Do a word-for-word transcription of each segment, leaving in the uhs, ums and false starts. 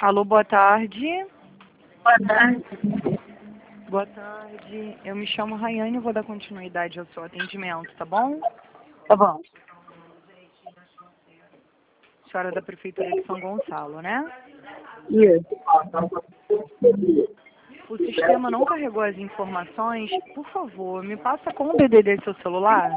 Alô, boa tarde. Boa tarde. Boa tarde. Eu me chamo Rayane e vou dar continuidade ao seu atendimento, tá bom? Tá bom. Senhora da Prefeitura de São Gonçalo, né? Isso. O sistema não carregou as informações. Por favor, me passa com o D D D do seu celular.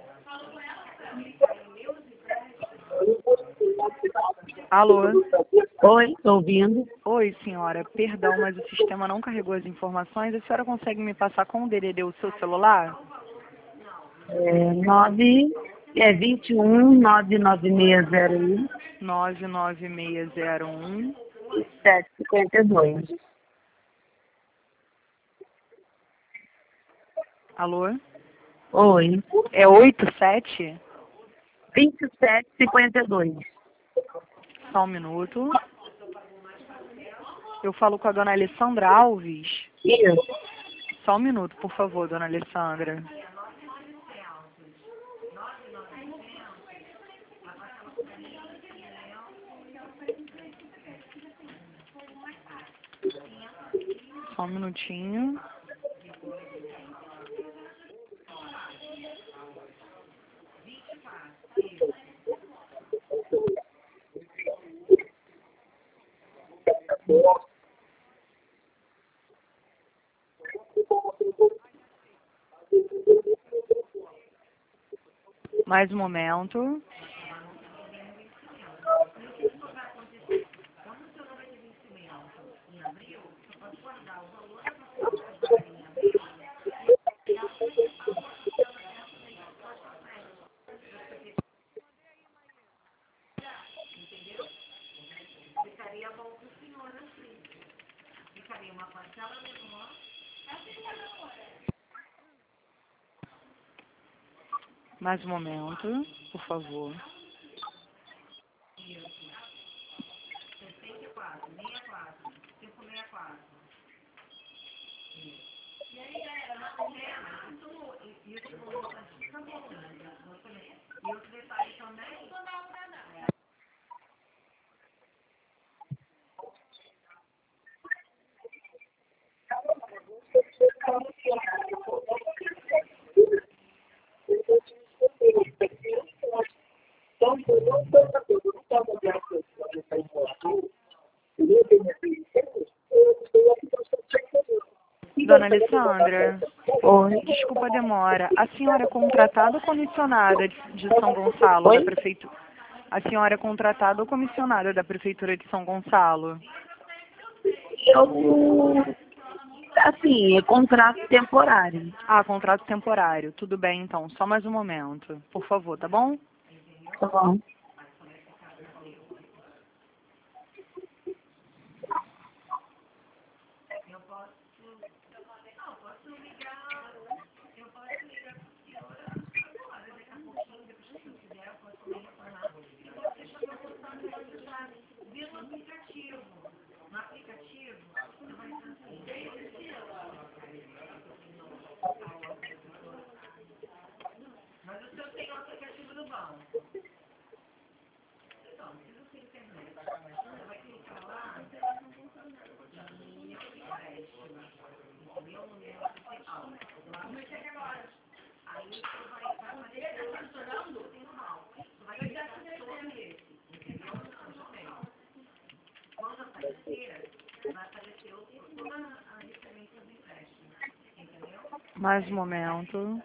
Alô? Oi, tô ouvindo. Oi, senhora. Perdão, mas o sistema não carregou as informações. A senhora consegue me passar com o D D D o seu celular? É, nove, é vinte e um, nove nove seis zero um, nove nove seis zero um. sete cinquenta e dois. Alô? Oi. É oito sete? vinte e sete cinquenta e dois. Só um minuto. Eu falo com a dona Alessandra Alves. Isso. Só um minuto, por favor, dona Alessandra. Só um minutinho. Mais um momento. Mais um momento, por favor. Dona Alessandra, Oi. desculpa a demora. A senhora é contratada ou comissionada de de São Gonçalo, da Oi? prefeitura? A senhora é contratada ou comissionada da Prefeitura de São Gonçalo? Eu, assim, é contrato temporário. Ah, contrato temporário. Tudo bem, então. Só mais um momento, por favor, tá bom? Tá bom. Mais um momento.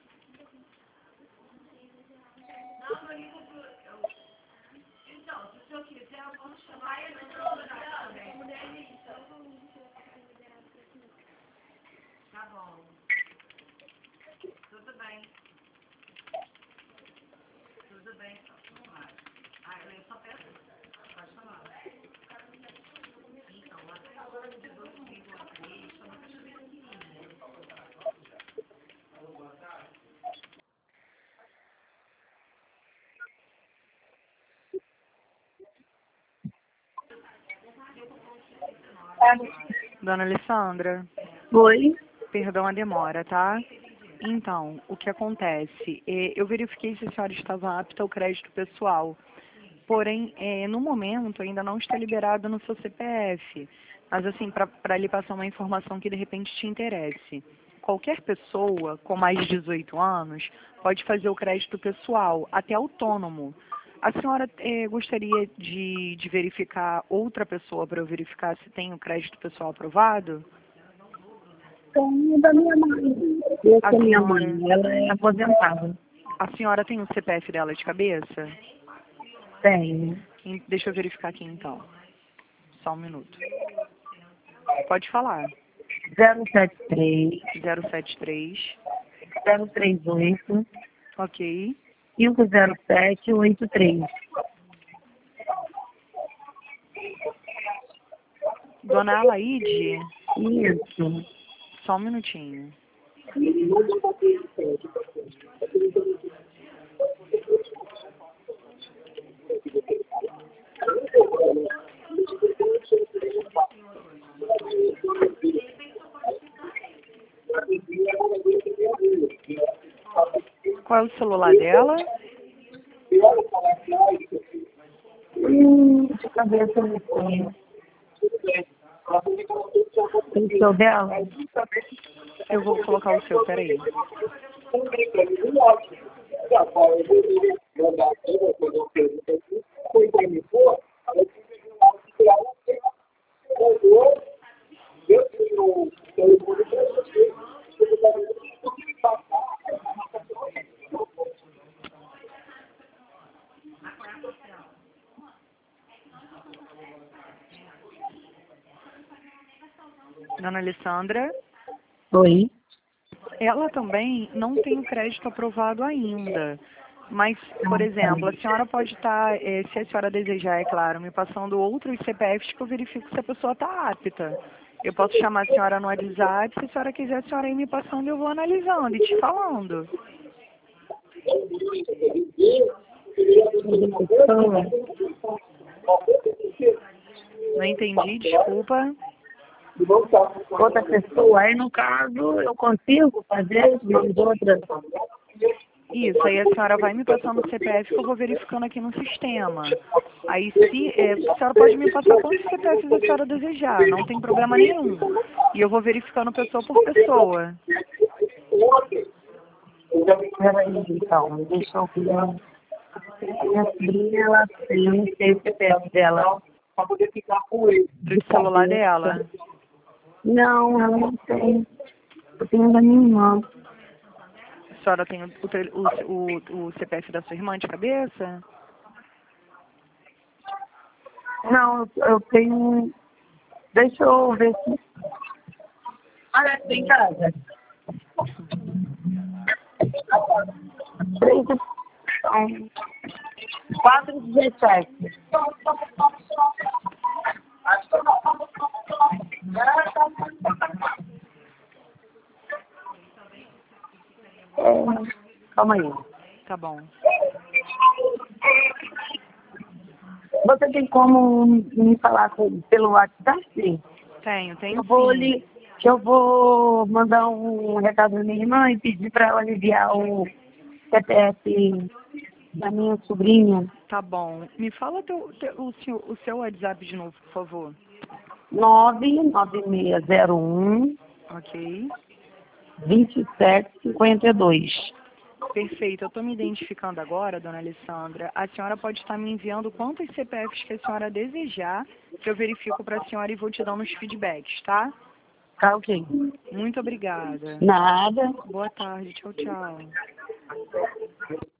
Dona Alessandra, Oi. perdão a demora, tá? Então, o que acontece? Eh, Eu verifiquei se a senhora estava apta ao crédito pessoal. porém, é, no momento, ainda não está liberado no seu C P F. Mas, assim, para lhe passar uma informação que de repente te interesse. Qualquer pessoa com mais de dezoito anos pode fazer o crédito pessoal, até autônomo. A senhora eh, gostaria de, de verificar outra pessoa para eu verificar se tem o crédito pessoal aprovado? Então, da minha mãe. Essa A é minha senhora, mãe, ela é aposentada. a senhora tem o C P F dela de cabeça? Tem. Em- Deixa eu verificar aqui então. Só um minuto. Pode falar. zero sete três, zero sete três, zero três oito, ok. cinco zero sete oito três. Dona Alaide, Isso. só um minutinho. Qual é o celular dela? Hum, de cabeça não tem. Tem o seu dela? Eu vou colocar o seu, peraí. Dona Alessandra, Oi. ela também não tem o crédito aprovado ainda. Mas, por exemplo, a senhora pode estar, eh, se a senhora desejar, é claro, me passando outros C P Fs que eu verifico se a pessoa está apta. Eu posso chamar a senhora no WhatsApp, se a senhora quiser, a senhora ir me passando e eu vou analisando e te falando. Não entendi, desculpa. Outra pessoa, aí no caso eu consigo fazer as outras. Isso, aí a senhora vai me passando o C P F que eu vou verificando aqui no sistema. Aí se eh, a senhora pode me passar quantos C P Fs a senhora desejar, não tem problema nenhum. E eu vou verificando pessoa por pessoa. Peraí, então, deixa eu ver. Minha sobrinha, ela tem, eu não sei o C P F dela. Pra poder ficar com ele. Do celular dela. Não, ela não tem. Eu tenho da minha irmã. A senhora tem o, o, o, o C P F da sua irmã de cabeça? Não, eu, eu tenho. Deixa eu ver se. Olha, tem em casa. Três, são quatro dezessete. É, calma aí. Tá bom. Você tem como me falar com- pelo WhatsApp? Tenho, tenho Eu vou sim. lhe, que eu vou mandar um recado à minha irmã e pedir para ela enviar o C P F da minha sobrinha. Tá bom. Me fala teu, teu, o, seu, o seu WhatsApp de novo, por favor. nove nove seis zero um, Ok. dois sete cinco dois. Perfeito. Eu estou me identificando agora, dona Alessandra. A senhora pode estar me enviando quantos C P Fs que a senhora desejar, que eu verifico para a senhora e vou te dando os feedbacks, tá? Tá ok. Muito obrigada. Nada. Boa tarde. Tchau, tchau.